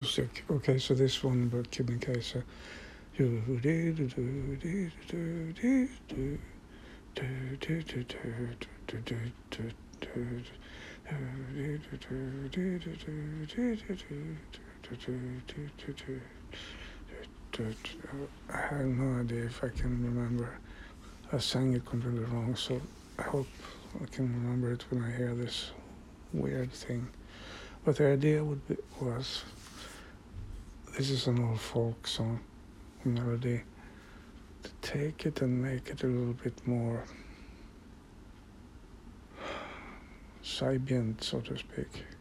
music. Okay, so this one by Kebnekaise. I have no idea if I can remember. I sang it completely wrong, so I hope I can remember it when I hear this weird thing. But the idea was this is an old folk song melody, to take it and make it a little bit more Sibient, so to speak.